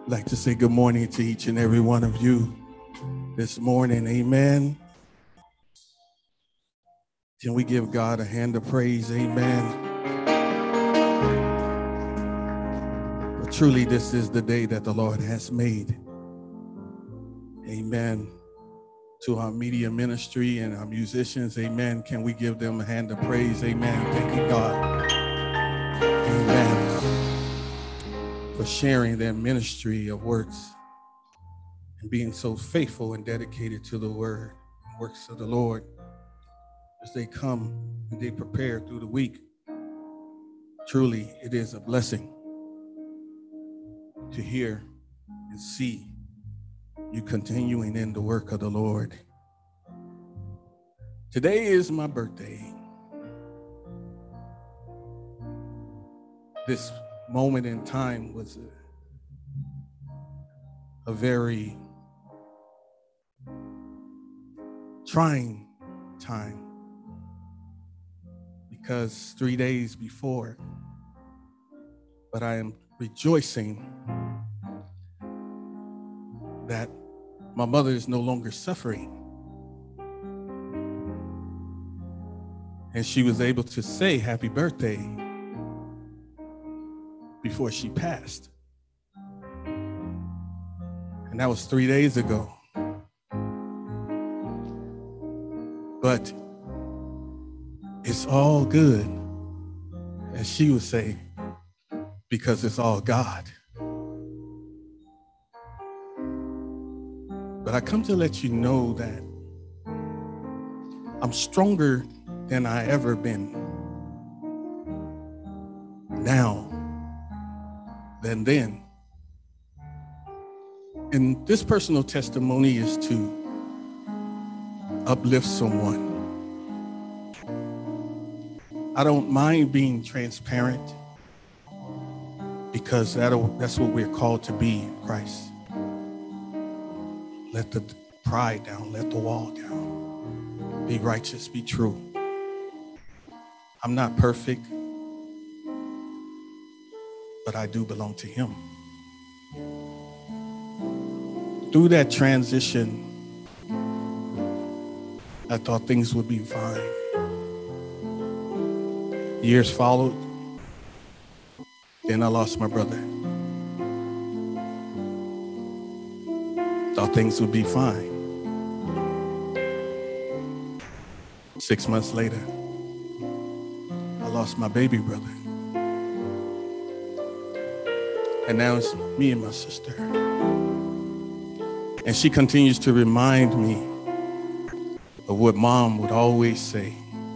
I'd like to say good morning to each and every one of you this morning. Amen. Can we give God a hand of praise? Amen. But truly, this is the day that the Lord has made. Amen. To our media ministry and our musicians, amen. Can we give them a hand of praise? Amen. Thanking God. Amen. For sharing their ministry of works and being so faithful and dedicated to the word and works of the Lord as they come and they prepare through the week. Truly, it is a blessing to hear and see you continuing in the work of the Lord. Today is my birthday. This moment in time was a very trying time because 3 days before, but I am rejoicing that my mother is no longer suffering. And she was able to say happy birthday before she passed. And that was 3 days ago. But it's all good, as she would say, because it's all God. But I come to let you know that I'm stronger than I ever been now than then. And this personal testimony is to uplift someone. I don't mind being transparent because that's what we're called to be in Christ. Let the pride down, let the wall down. Be righteous, be true. I'm not perfect, but I do belong to Him. Through that transition, I thought things would be fine. Years followed, then I lost my brother. Thought things would be fine. 6 months later, I lost my baby brother. And now it's me and my sister. And she continues to remind me of what Mom would always say.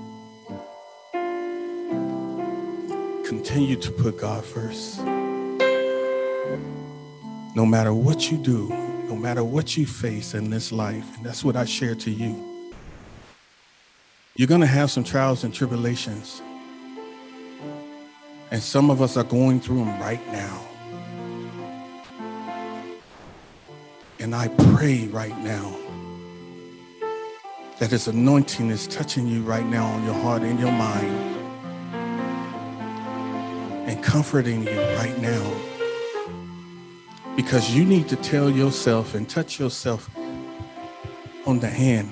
Continue to put God first. No matter what you do, no matter what you face in this life, and that's what I share to you. You're going to have some trials and tribulations. And some of us are going through them right now. And I pray right now that His anointing is touching you right now on your heart and your mind and comforting you right now. Because you need to tell yourself and touch yourself on the hand,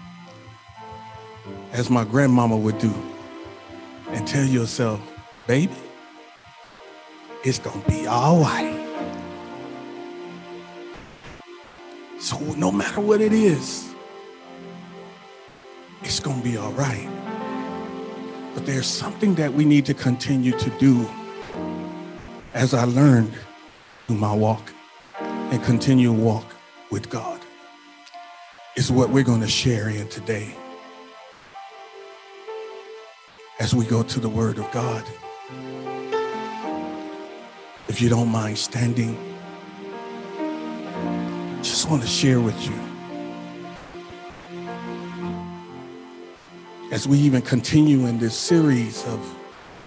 as my grandmama would do, and tell yourself, baby, it's gonna be all right. So no matter what it is, it's gonna be all right. But there's something that we need to continue to do, as I learned through my walk and continue to walk with God, is what we're going to share in today as we go to the Word of God. If you don't mind standing, just want to share with you as we even continue in this series of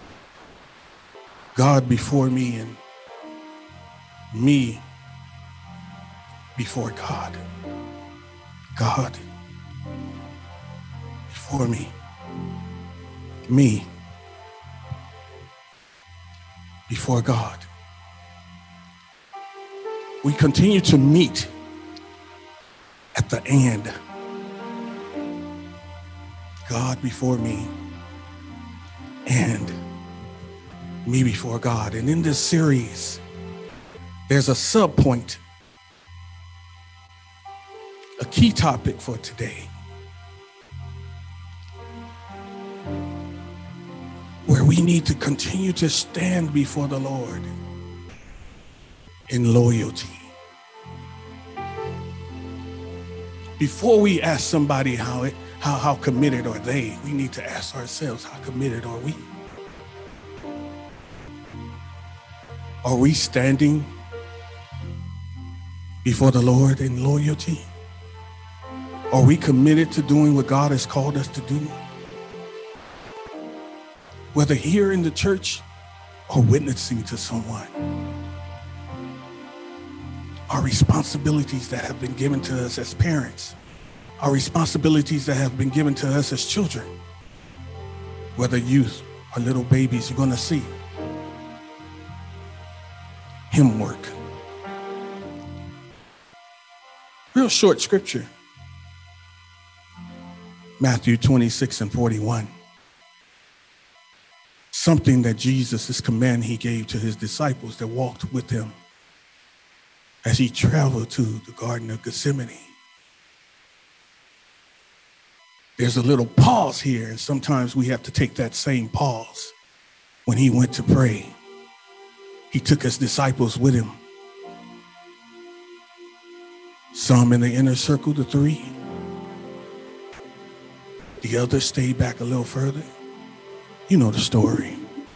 God before me and me before God. God before me before God. we continue to meet at the end. God before me and me before God. And in this series, there's a sub-point, a key topic for today, where we need to continue to stand before the Lord in loyalty. Before we ask somebody how committed are they, we need to ask ourselves, how committed are we? Are we standing before the Lord in loyalty? Are we committed to doing what God has called us to do? Whether here in the church or witnessing to someone. Our responsibilities that have been given to us as parents, our responsibilities that have been given to us as children, whether youth or little babies, you're going to see Him work. Real short scripture, Matthew 26:41. Something that Jesus' command He gave to His disciples that walked with Him as He traveled to the Garden of Gethsemane. There's a little pause here, and sometimes we have to take that same pause. When He went to pray, He took His disciples with Him. Some in the inner circle, the three. The others stayed back a little further. You know the story.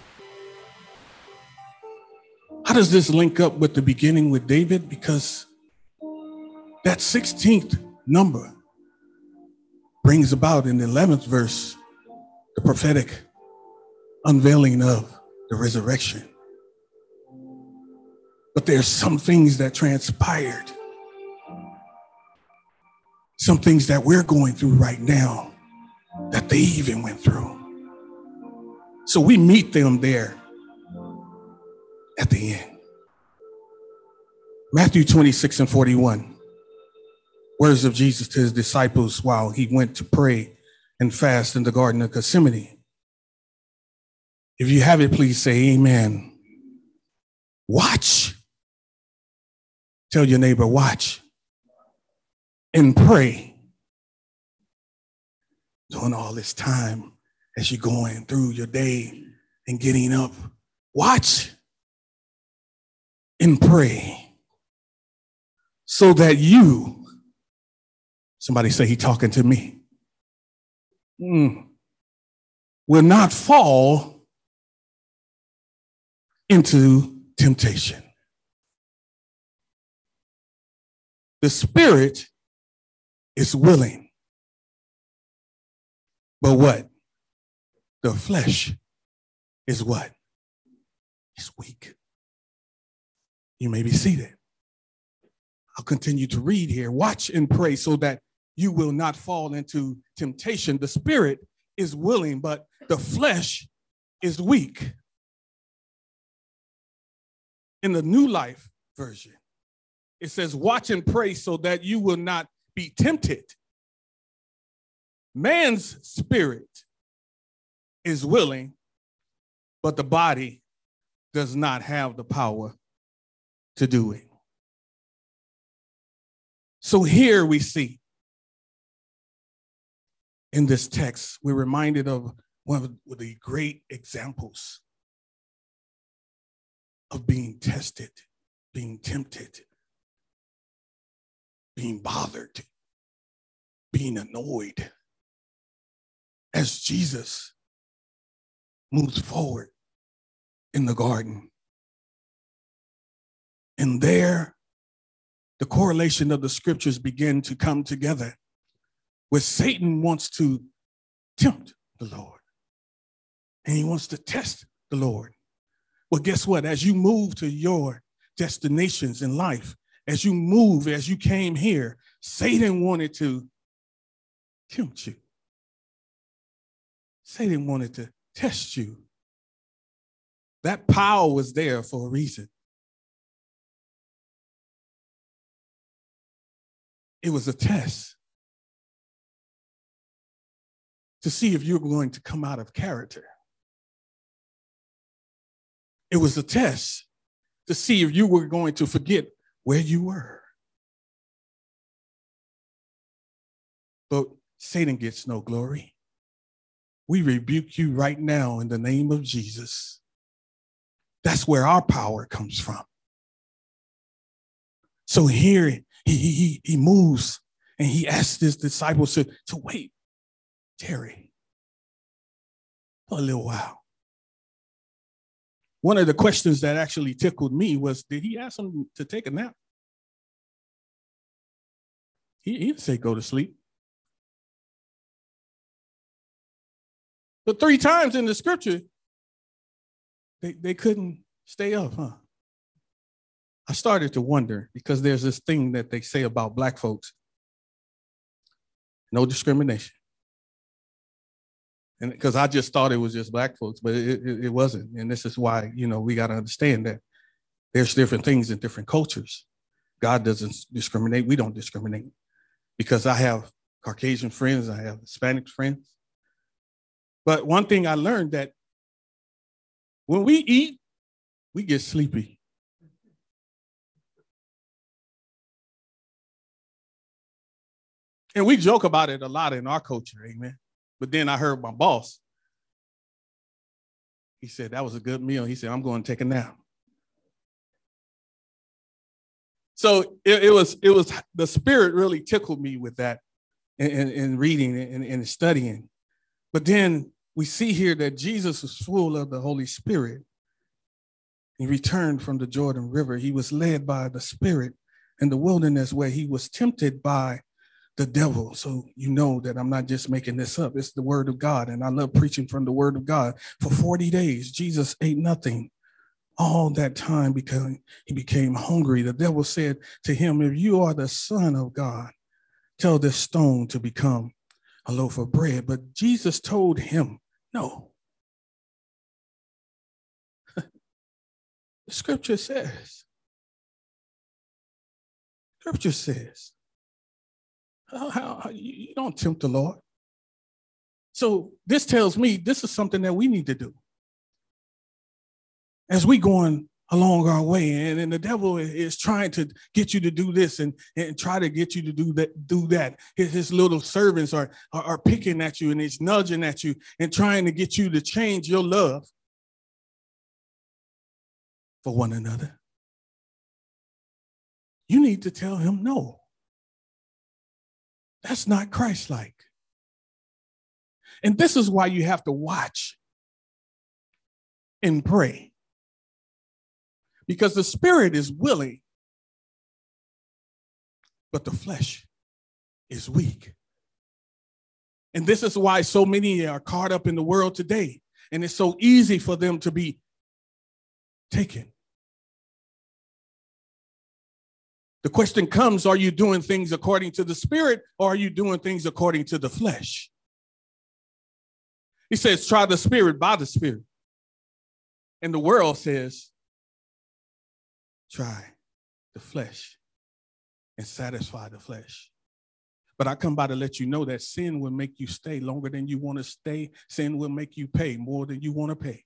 How does this link up with the beginning with David? Because that 16th number brings about in the 11th verse the prophetic unveiling of the resurrection. But there's some things that transpired, some things that we're going through right now that they even went through. So we meet them there at the end. Matthew 26:41, words of Jesus to His disciples while He went to pray and fast in the Garden of Gethsemane. If you have it, please say amen. Watch. Tell your neighbor, watch and pray. During all this time, as you're going through your day and getting up, watch and pray so that you, somebody say He talking to me, will not fall into temptation. The spirit is willing, but what? The flesh is what? It's weak. You may be seated. I'll continue to read here. Watch and pray so that you will not fall into temptation. The spirit is willing, but the flesh is weak. In the New Life version, it says, watch and pray so that you will not be tempted. Man's spirit is willing, but the body does not have the power to do it. So here we see in this text, we're reminded of one of the great examples of being tested, being tempted, being bothered, being annoyed as Jesus moves forward in the garden. And there, the correlation of the scriptures begin to come together, where Satan wants to tempt the Lord and he wants to test the Lord. Well, guess what? As you move to your destinations in life, as you came here, Satan wanted to tempt you. Satan wanted to test you. That power was there for a reason. It was a test to see if you're going to come out of character. It was a test to see if you were going to forget where you were. But Satan gets no glory. We rebuke you right now in the name of Jesus. That's where our power comes from. So here he moves and he asks his disciples to wait, tarry for a little while. One of the questions that actually tickled me was, did he ask them to take a nap? He didn't say go to sleep. But 3 times in the scripture, they couldn't stay up, huh? I started to wonder, because there's this thing that they say about black folks, no discrimination. And because I just thought it was just black folks, but it wasn't. And this is why, we got to understand that there's different things in different cultures. God doesn't discriminate. We don't discriminate. Because I have Caucasian friends, I have Hispanic friends. But one thing I learned, that when we eat, we get sleepy. And we joke about it a lot in our culture, amen. But then I heard my boss. He said, that was a good meal. He said, I'm going to take a nap. So it was the Spirit really tickled me with that in reading and studying. But then we see here that Jesus was full of the Holy Spirit. He returned from the Jordan River. He was led by the Spirit in the wilderness, where he was tempted by the devil. So you know that I'm not just making this up. It's the word of God. And I love preaching from the word of God. For 40 days, Jesus ate nothing. All that time, because he became hungry. The devil said to him, if you are the Son of God, tell this stone to become a loaf of bread. But Jesus told him, no. The scripture says, how you don't tempt the Lord. So this tells me this is something that we need to do as we going along our way. And the devil is trying to get you to do this and try to get you to do that. His little servants are picking at you, and he's nudging at you and trying to get you to change your love for one another. You need to tell him no. That's not Christ-like. And this is why you have to watch and pray. Because the spirit is willing, but the flesh is weak. And this is why so many are caught up in the world today. And it's so easy for them to be taken. The question comes, are you doing things according to the Spirit, or are you doing things according to the flesh? He says, try the Spirit by the Spirit. And the world says, try the flesh and satisfy the flesh. But I come by to let you know that sin will make you stay longer than you want to stay. Sin will make you pay more than you want to pay.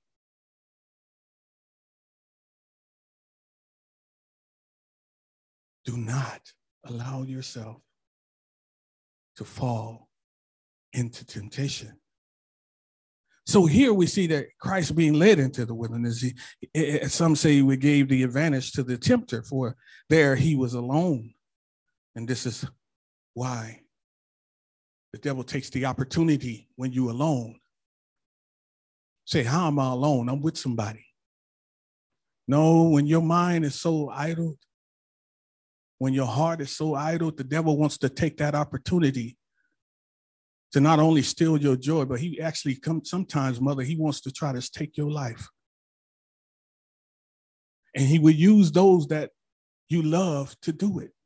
Do not allow yourself to fall into temptation. So here we see that Christ being led into the wilderness. Some say we gave the advantage to the tempter, for there he was alone. And this is why the devil takes the opportunity when you're alone. Say, how am I alone? I'm with somebody. No, when your mind is so idle, when your heart is so idle, the devil wants to take that opportunity to not only steal your joy, but he actually sometimes, mother, he wants to try to take your life. And he will use those that you love to do it.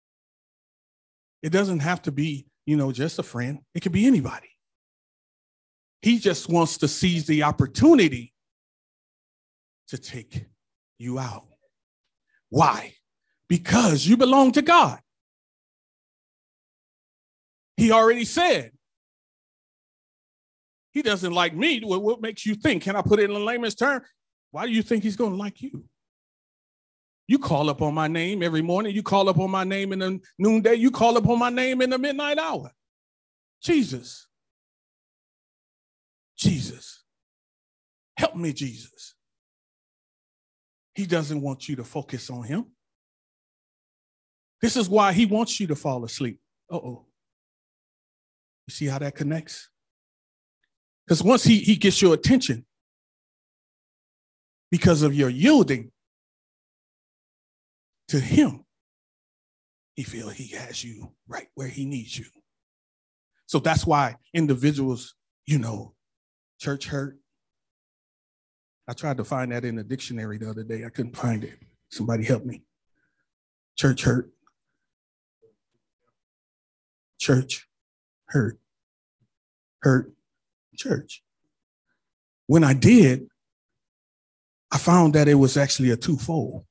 It doesn't have to be, just a friend. It could be anybody. He just wants to seize the opportunity to take you out. Why? Because you belong to God. He already said, he doesn't like me. What makes you think? Can I put it in a layman's term? Why do you think he's going to like you? You call up on my name every morning. You call up on my name in the noonday. You call up on my name in the midnight hour. Jesus. Jesus. Help me, Jesus. He doesn't want you to focus on him. This is why he wants you to fall asleep. Uh-oh. You see how that connects? Because once he gets your attention, because of your yielding to him, he feels he has you right where he needs you. So that's why individuals, church hurt. I tried to find that in the dictionary the other day. I couldn't find it. Somebody help me. Church hurt. Church hurt. Hurt. Church. When I did, I found that it was actually a twofold.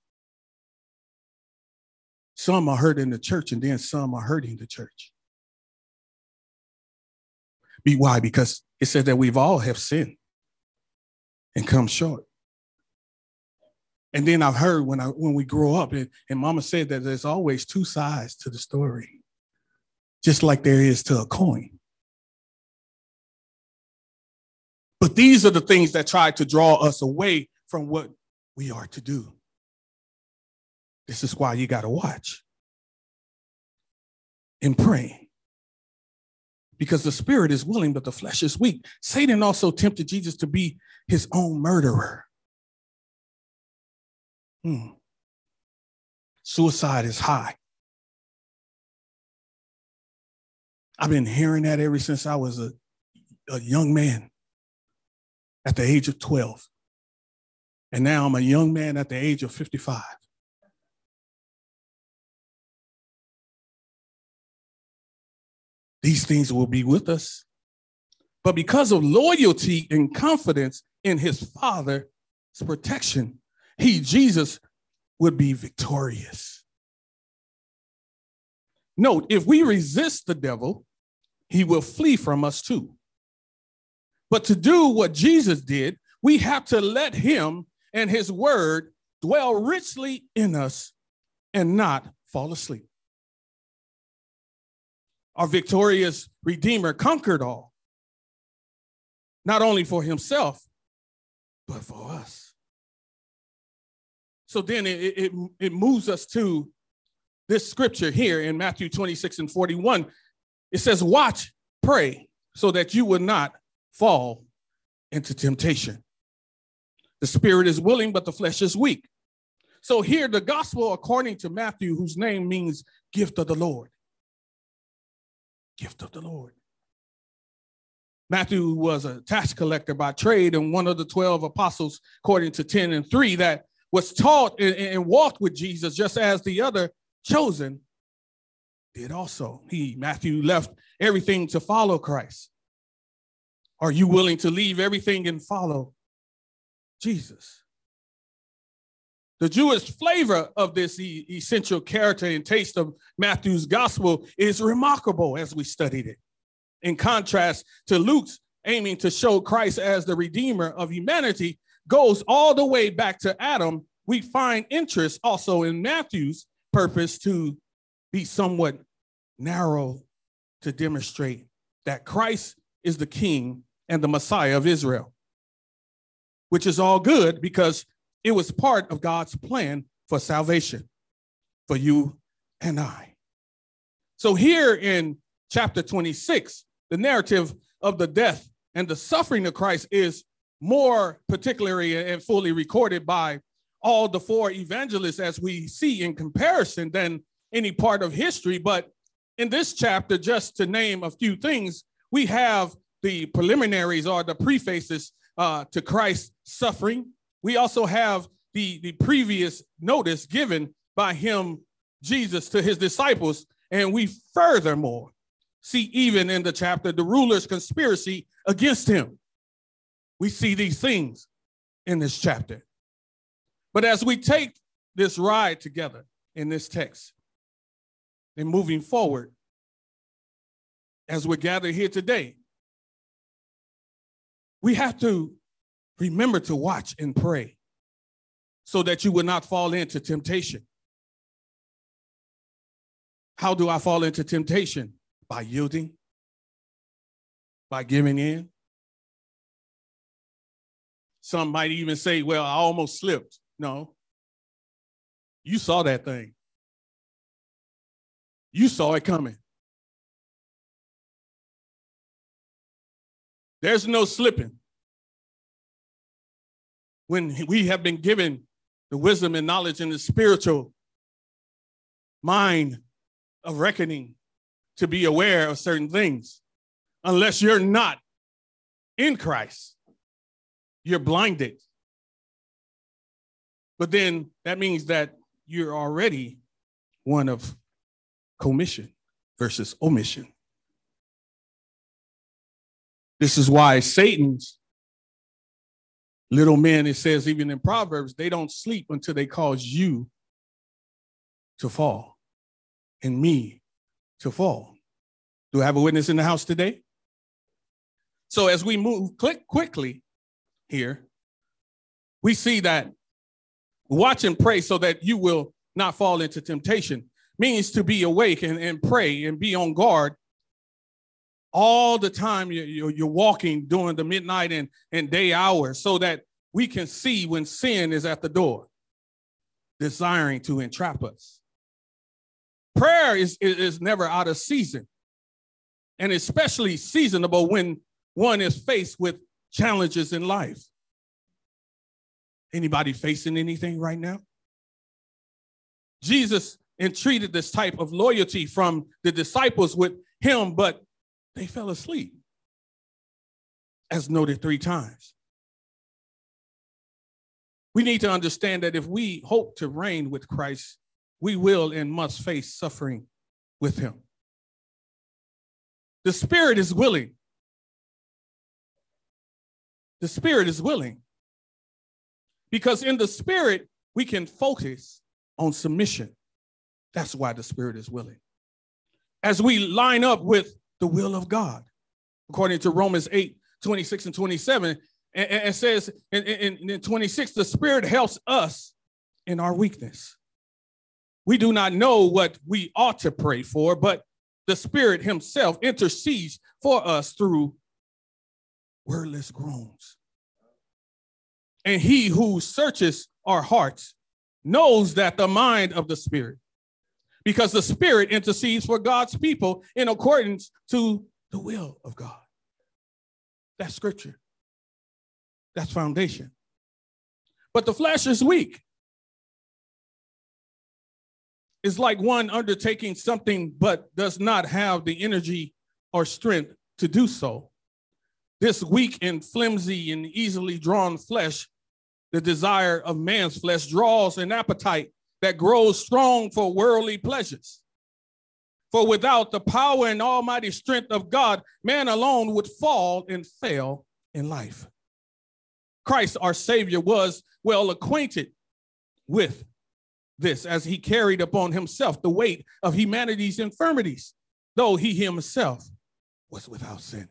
Some are hurting the church, and then some are hurting the church. Why? Because it said that we've all have sinned and come short. And then I've heard when we grow up, and Mama said that there's always two sides to the story, just like there is to a coin. But these are the things that try to draw us away from what we are to do. This is why you got to watch and pray. Because the spirit is willing, but the flesh is weak. Satan also tempted Jesus to be his own murderer. Suicide is high. I've been hearing that ever since I was a young man at the age of 12. And now I'm a young man at the age of 55. These things will be with us. But because of loyalty and confidence in his Father's protection, Jesus, would be victorious. Note, if we resist the devil, he will flee from us too. But to do what Jesus did, we have to let him and his word dwell richly in us and not fall asleep. Our victorious Redeemer conquered all, not only for himself, but for us. So then it moves us to this scripture here in Matthew 26:41. It says, watch, pray, so that you will not fall into temptation. The spirit is willing, but the flesh is weak. So here, the gospel, according to Matthew, whose name means gift of the Lord. Gift of the Lord. Matthew was a tax collector by trade and one of the 12 apostles, according to 10:3, that was taught and walked with Jesus just as the other chosen did also. Matthew left everything to follow Christ. Are you willing to leave everything and follow Jesus? The Jewish flavor of this essential character and taste of Matthew's gospel is remarkable as we studied it. In contrast to Luke's aiming to show Christ as the Redeemer of humanity, goes all the way back to Adam, we find interest also in Matthew's purpose to be somewhat narrow to demonstrate that Christ is the King and the Messiah of Israel, which is all good because it was part of God's plan for salvation for you and I. So here in chapter 26, the narrative of the death and the suffering of Christ is more particularly and fully recorded by all the four evangelists as we see in comparison than any part of history. But in this chapter, just to name a few things, we have the preliminaries or the prefaces to Christ's suffering. We also have the previous notice given by him, Jesus, to his disciples. And we furthermore see even in the chapter, the ruler's conspiracy against him. We see these things in this chapter. But as we take this ride together in this text and moving forward, as we're gathered here today, we have to remember to watch and pray so that you will not fall into temptation. How do I fall into temptation? By yielding, by giving in. Some might even say, well, I almost slipped. No. You saw that thing. You saw it coming. There's no slipping. When we have been given the wisdom and knowledge and the spiritual mind of reckoning to be aware of certain things, unless you're not in Christ, you're blinded. But then that means that you're already one of commission versus omission. This is why Satan's little men, it says even in Proverbs, they don't sleep until they cause you to fall and me to fall. Do I have a witness in the house today? So as we move quickly here, we see that watch and pray so that you will not fall into temptation means to be awake and pray and be on guard all the time you're walking during the midnight and day hours so that we can see when sin is at the door, desiring to entrap us. Prayer is never out of season, and especially seasonable when one is faced with challenges in life. Anybody facing anything right now? Jesus entreated this type of loyalty from the disciples with him, but they fell asleep, as noted 3 times. We need to understand that if we hope to reign with Christ, we will and must face suffering with him. The spirit is willing. The spirit is willing. Because in the spirit, we can focus on submission. That's why the spirit is willing. As we line up with the will of God, according to Romans 8:26 and 27, and says in 26, the spirit helps us in our weakness. We do not know what we ought to pray for, but the spirit himself intercedes for us through wordless groans. And he who searches our hearts knows that the mind of the spirit, because the spirit intercedes for God's people in accordance to the will of God. That's scripture. That's foundation. But the flesh is weak. It's like one undertaking something but does not have the energy or strength to do so. This weak and flimsy and easily drawn flesh, the desire of man's flesh, draws an appetite that grows strong for worldly pleasures. For without the power and almighty strength of God, man alone would fall and fail in life. Christ, our Savior, was well acquainted with this as he carried upon himself the weight of humanity's infirmities, though he himself was without sin.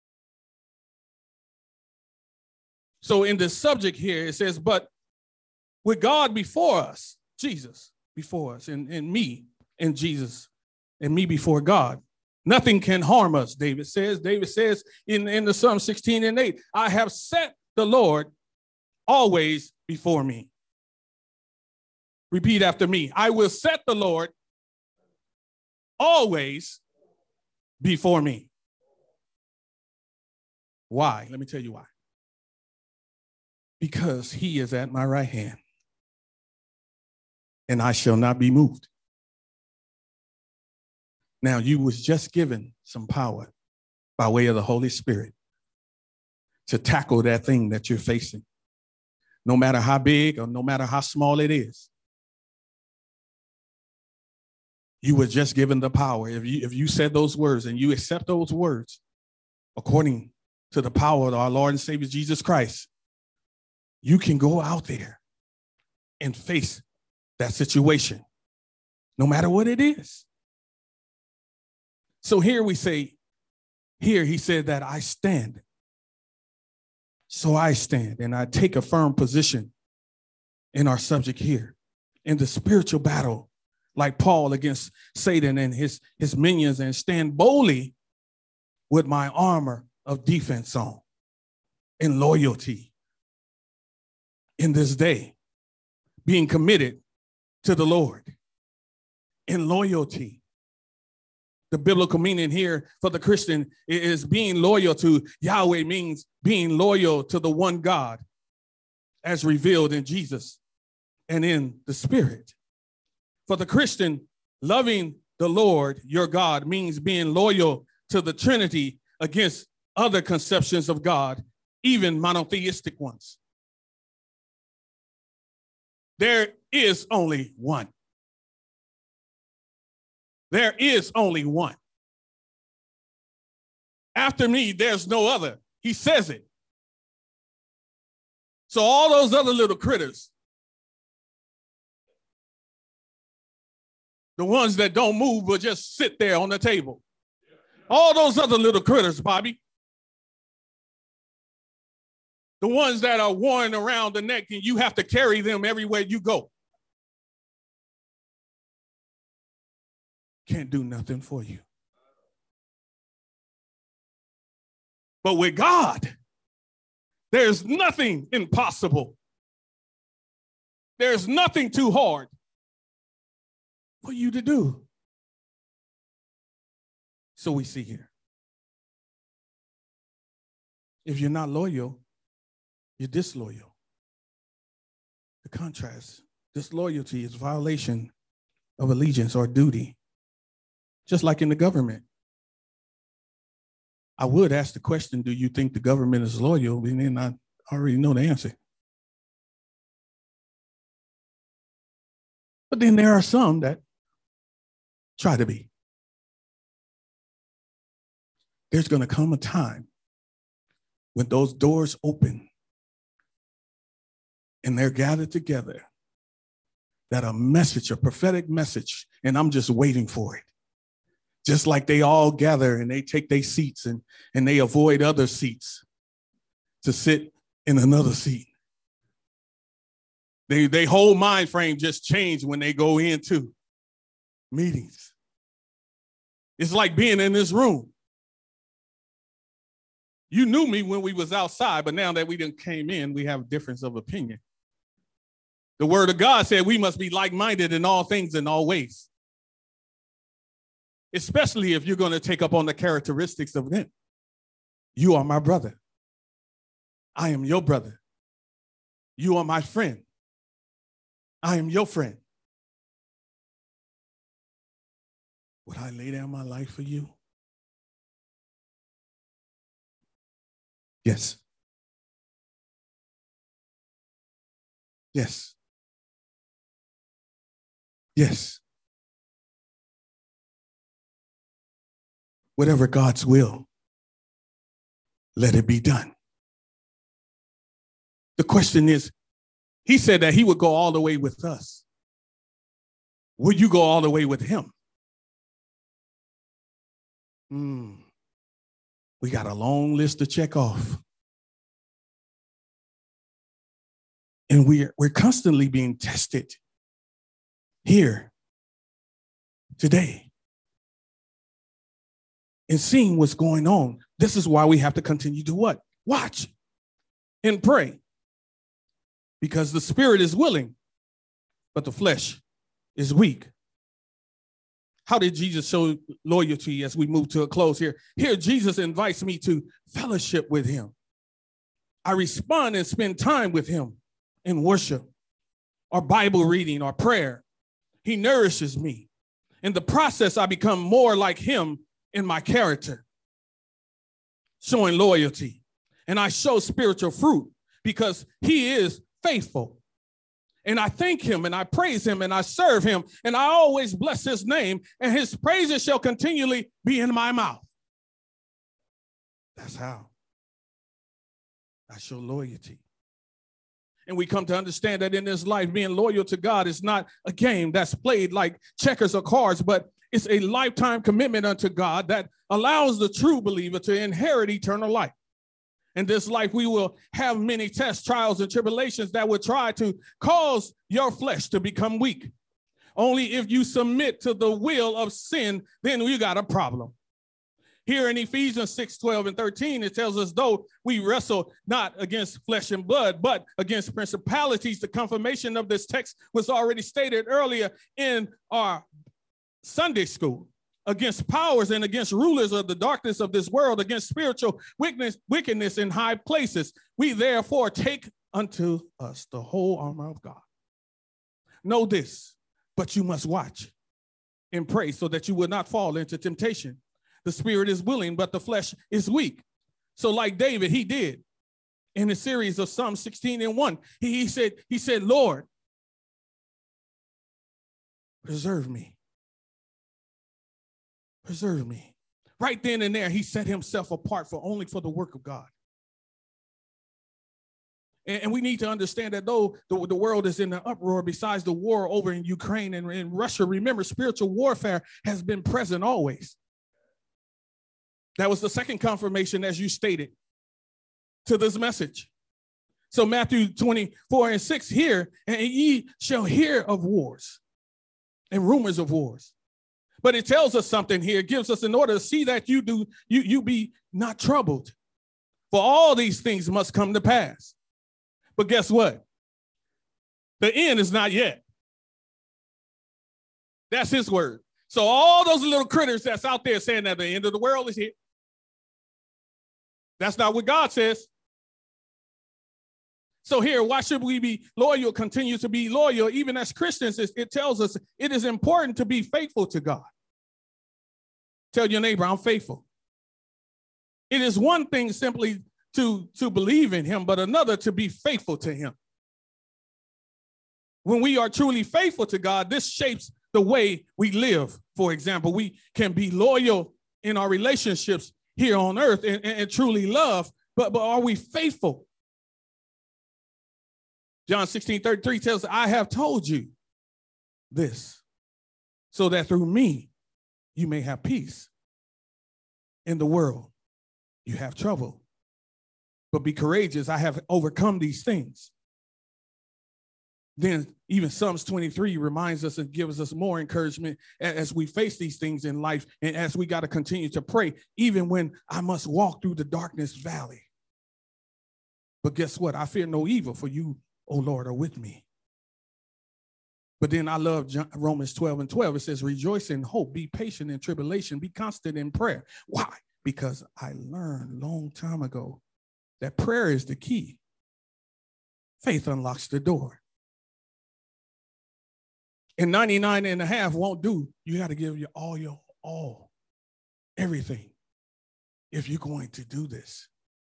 So in this subject here, it says, but with God before us, Jesus before us, and me and Jesus and me before God, nothing can harm us, David says. David says in the Psalm 16:8, I have set the Lord always before me. Repeat after me. I will set the Lord always before me. Why? Let me tell you why. Because he is at my right hand, and I shall not be moved. Now, you was just given some power by way of the Holy Spirit to tackle that thing that you're facing, no matter how big or no matter how small it is. You were just given the power. If you said those words and you accept those words according to the power of our Lord and Savior Jesus Christ, you can go out there and face that situation, no matter what it is. So here we say, Here he said that I stand. So I stand and I take a firm position in our subject here. In the spiritual battle, like Paul against Satan and his minions, and stand boldly with my armor of defense on in loyalty in this day, being committed to the Lord in loyalty. The biblical meaning here for the Christian is being loyal to Yahweh, means being loyal to the one God as revealed in Jesus and in the Spirit. For the Christian, loving the Lord your God means being loyal to the Trinity against other conceptions of God, even monotheistic ones. There is only one. There is only one. After me, there's no other. He says it. So all those other little critters, the ones that don't move but just sit there on the table, all those other little critters, Bobby, the ones that are worn around the neck and you have to carry them everywhere you go, can't do nothing for you. But with God, there's nothing impossible. There's nothing too hard for you to do. So we see here, if you're not loyal, you're disloyal. The contrast, disloyalty is violation of allegiance or duty, just like in the government. I would ask the question, do you think the government is loyal? And then I already know the answer. But then there are some that try to be. There's going to come a time when those doors open and they're gathered together, that a message, a prophetic message, and I'm just waiting for it. Just like they all gather and they take their seats and they avoid other seats to sit in another seat. They whole mind frame just change when they go into meetings. It's like being in this room. You knew me when we was outside, but now that we done came in, we have a difference of opinion. The word of God said we must be like-minded in all things in all ways. Especially if you're going to take up on the characteristics of them. You are my brother. I am your brother. You are my friend. I am your friend. Would I lay down my life for you? Yes. Yes. Yes. Whatever God's will, let it be done. The question is, he said that he would go all the way with us. Will you go all the way with him? We got a long list to check off. And we're constantly being tested here today and seeing what's going on. This is why we have to continue to what? Watch and pray. Because the spirit is willing, but the flesh is weak. How did Jesus show loyalty as we move to a close here? Here, Jesus invites me to fellowship with him. I respond and spend time with him in worship or Bible reading or prayer. He nourishes me. In the process, I become more like him in my character, showing loyalty. And I show spiritual fruit because he is faithful. And I thank him and I praise him and I serve him and I always bless his name, and his praises shall continually be in my mouth. That's how I show loyalty. And we come to understand that in this life, being loyal to God is not a game that's played like checkers or cards, but It's a lifetime commitment unto God that allows the true believer to inherit eternal life. In this life, we will have many tests, trials, and tribulations that will try to cause your flesh to become weak. Only if you submit to the will of sin, then you got a problem. Here in Ephesians 6, 12, and 13, it tells us, though we wrestle not against flesh and blood, but against principalities. The confirmation of this text was already stated earlier in our Sunday school. Against powers and against rulers of the darkness of this world, against spiritual wickedness in high places. We therefore take unto us the whole armor of God. Know this, but you must watch and pray so that you will not fall into temptation. The spirit is willing, but the flesh is weak. So like David, he did in a series of Psalm 16:1. He said, Lord, preserve me. Preserve me. Right then and there, he set himself apart only for the work of God. And we need to understand that though the world is in an uproar, besides the war over in Ukraine and in Russia, remember, spiritual warfare has been present always. That was the second confirmation, as you stated, to this message. So Matthew 24:6 here, and ye shall hear of wars and rumors of wars. But it tells us something here. It gives us in order to see that you be not troubled. For all these things must come to pass. But guess what? The end is not yet. That's his word. So all those little critters that's out there saying that the end of the world is here. That's not what God says. So here, why should we be loyal, continue to be loyal? Even as Christians, it tells us it is important to be faithful to God. Tell your neighbor, I'm faithful. It is one thing simply to believe in him, but another to be faithful to him. When we are truly faithful to God, this shapes the way we live. For example, we can be loyal in our relationships here on earth and truly love, but are we faithful? John 16:33 tells us, I have told you this so that through me you may have peace. In the world, you have trouble, but be courageous. I have overcome these things. Then even Psalms 23 reminds us and gives us more encouragement as we face these things in life and as we got to continue to pray, even when I must walk through the darkness valley. But guess what? I fear no evil, for you, O Lord, are with me. But then I love Romans 12:12. It says, rejoice in hope, be patient in tribulation, be constant in prayer. Why? Because I learned a long time ago that prayer is the key. Faith unlocks the door. And 99.5 won't do. You got to give your all, everything, if you're going to do this.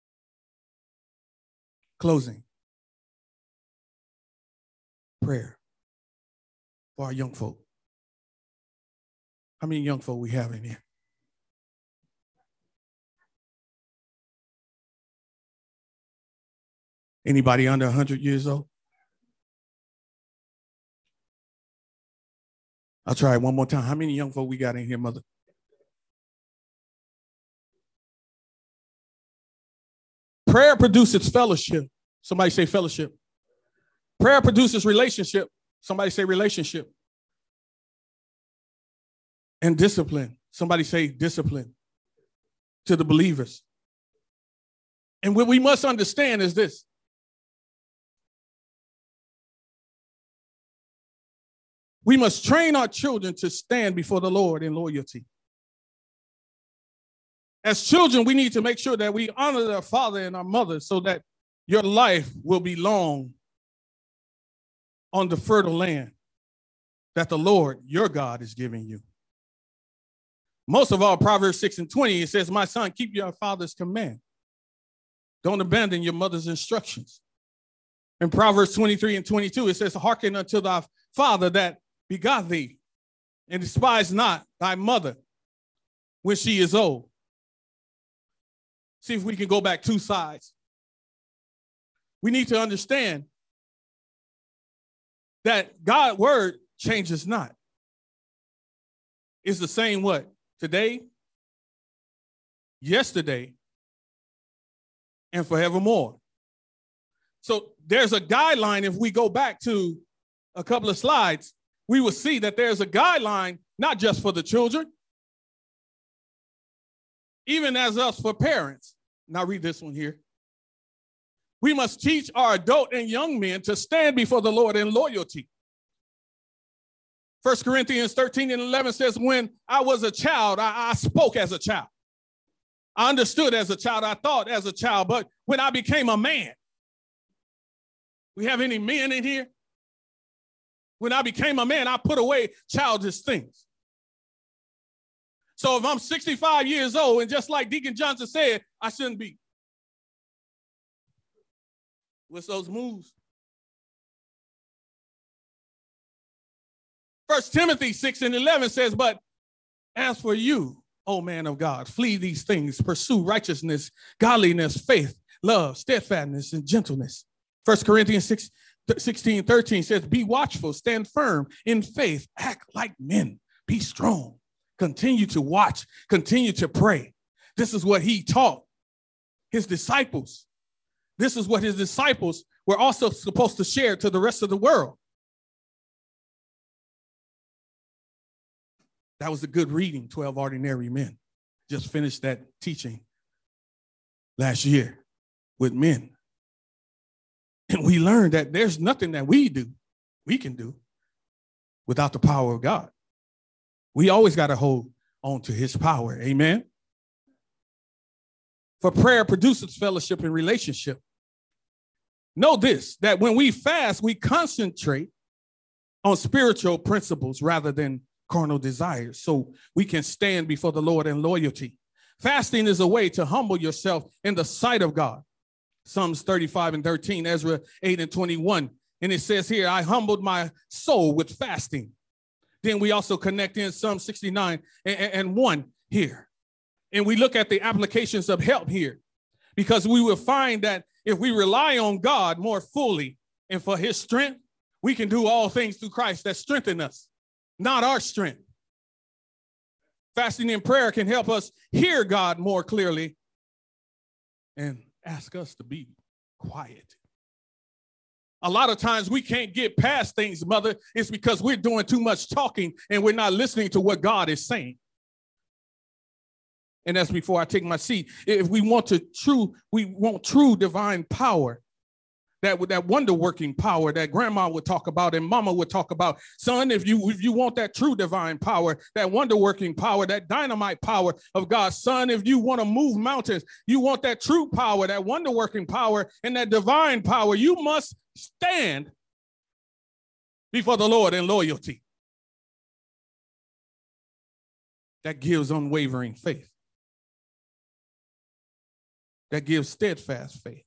Closing. Prayer for our young folk. How many young folk we have in here? Anybody under 100 years old? I'll try it one more time. How many young folk we got in here, mother? Prayer produces fellowship. Somebody say fellowship. Prayer produces relationship. Somebody say relationship. And discipline. Somebody say discipline to the believers. And what we must understand is this. We must train our children to stand before the Lord in loyalty. As children, we need to make sure that we honor our father and our mother so that your life will be long on the fertile land that the Lord, your God, is giving you. Most of all, Proverbs 6:20, it says, my son, keep your father's command. Don't abandon your mother's instructions. In Proverbs 23:22, it says, hearken unto thy father that begot thee, and despise not thy mother when she is old. See if we can go back two sides. We need to understand that God's word changes not. is the same what? Today, yesterday, and forevermore. So there's a guideline. If we go back to a couple of slides, we will see that there's a guideline, not just for the children, even as us for parents. Now read this one here. We must teach our adult and young men to stand before the Lord in loyalty. 1 Corinthians 13:11 says, when I was a child, I spoke as a child. I understood as a child. I thought as a child. But when I became a man, we have any men in here? When I became a man, I put away childish things. So if I'm 65 years old, and just like Deacon Johnson said, I shouldn't be. What's those moves? 1 Timothy 6:11 says, but as for you, O man of God, flee these things, pursue righteousness, godliness, faith, love, steadfastness, and gentleness. 1 Corinthians 16:13 says, be watchful, stand firm in faith, act like men, be strong, continue to watch, continue to pray. This is what he taught his disciples. This is what his disciples were also supposed to share to the rest of the world. That was a good reading, 12 Ordinary Men. Just finished that teaching last year with men. And we learned that there's nothing that we can do without the power of God. We always got to hold on to his power. Amen. For prayer produces fellowship and relationship. Know this, that when we fast, we concentrate on spiritual principles rather than carnal desires, so we can stand before the Lord in loyalty. Fasting is a way to humble yourself in the sight of God. Psalms 35:13, Ezra 8:21. And it says here, I humbled my soul with fasting. Then we also connect in Psalm 69:1 here. And we look at the applications of help here, because we will find that if we rely on God more fully and for his strength, we can do all things through Christ that strengthen us, not our strength. Fasting and prayer can help us hear God more clearly and ask us to be quiet. A lot of times we can't get past things, Mother. It's because we're doing too much talking and we're not listening to what God is saying. And that's before I take my seat. If we want true divine power, that wonder-working power that grandma would talk about and mama would talk about. Son, if you want that true divine power, that wonder-working power, that dynamite power of God, son, if you want to move mountains, you want that true power, that wonder-working power, and that divine power, you must stand before the Lord in loyalty. That gives unwavering faith. That gives steadfast faith.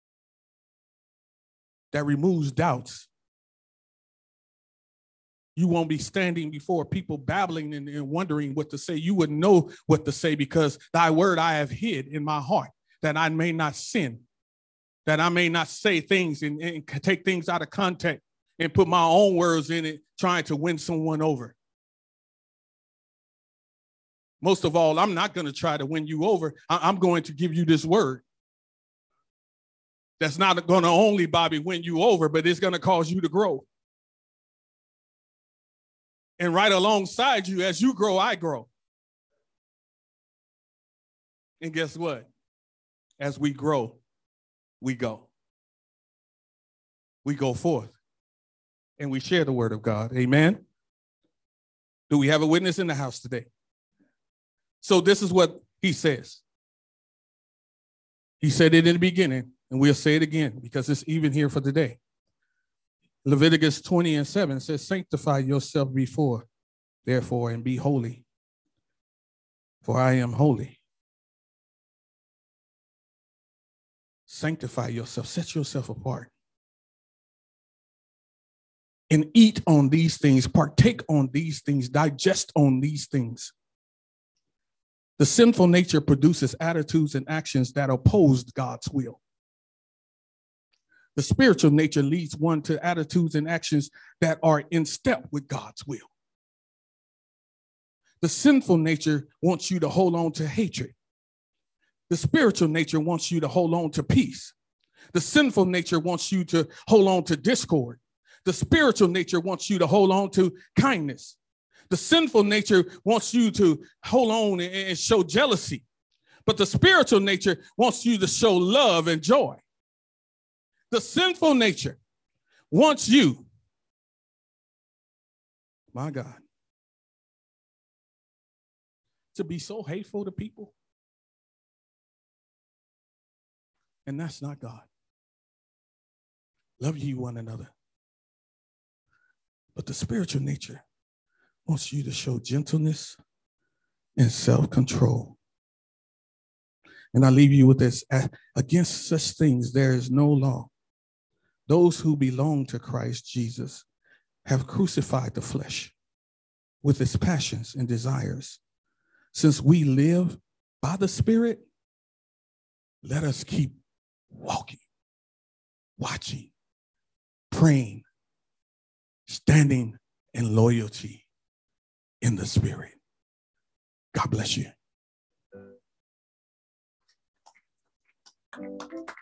That removes doubts. You won't be standing before people babbling and wondering what to say. You would know what to say, because thy word I have hid in my heart, that I may not sin, that I may not say things and take things out of context and put my own words in it, trying to win someone over. Most of all, I'm not going to try to win you over. I'm going to give you this word. That's not going to only, Bobby, win you over, but it's going to cause you to grow. And right alongside you, as you grow, I grow. And guess what? As we grow, we go. We go forth. And we share the word of God. Amen. Do we have a witness in the house today? So this is what he says. He said it in the beginning, and we'll say it again because it's even here for today. Leviticus 20:7 says, sanctify yourself therefore, and be holy, for I am holy. Sanctify yourself, set yourself apart. And eat on these things, partake on these things, digest on these things. The sinful nature produces attitudes and actions that oppose God's will. The spiritual nature leads one to attitudes and actions that are in step with God's will. The sinful nature wants you to hold on to hatred. The spiritual nature wants you to hold on to peace. The sinful nature wants you to hold on to discord. The spiritual nature wants you to hold on to kindness. The sinful nature wants you to hold on and show jealousy. But the spiritual nature wants you to show love and joy. The sinful nature wants you, my God, to be so hateful to people. And that's not God. Love ye one another. But the spiritual nature wants you to show gentleness and self-control. And I leave you with this. Against such things, there is no law. Those who belong to Christ Jesus have crucified the flesh with its passions and desires. Since we live by the Spirit, let us keep walking, watching, praying, standing in loyalty in the Spirit. God bless you.